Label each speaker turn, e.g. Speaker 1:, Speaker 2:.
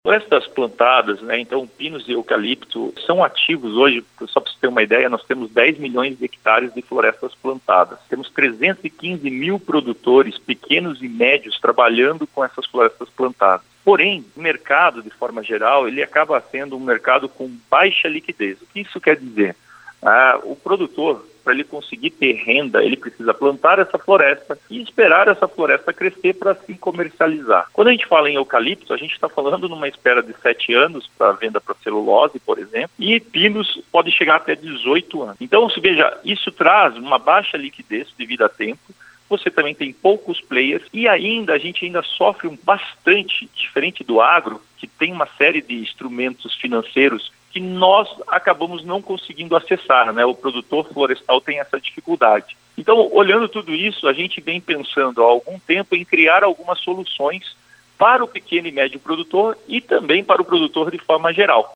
Speaker 1: Florestas plantadas, né, então pinos e eucalipto são ativos hoje, só para você ter uma ideia, nós temos 10 milhões de hectares de florestas plantadas. Temos 315 mil produtores, pequenos e médios, trabalhando com essas florestas plantadas. Porém, o mercado, de forma geral, ele acaba sendo um mercado com baixa liquidez. O que isso quer dizer? O produtor, para ele conseguir ter renda, ele precisa plantar essa floresta e esperar essa floresta crescer para se comercializar. Quando a gente fala em eucalipto, a gente está falando numa espera de 7 anos para venda para celulose, por exemplo, e pinos pode chegar até 18 anos. Então, se veja, isso traz uma baixa liquidez devido a tempo. Você também tem poucos players e a gente ainda sofre bastante, diferente do agro, que tem uma série de instrumentos financeiros que nós acabamos não conseguindo acessar, né? O produtor florestal tem essa dificuldade. Então, olhando tudo isso, a gente vem pensando há algum tempo em criar algumas soluções para o pequeno e médio produtor e também para o produtor de forma geral.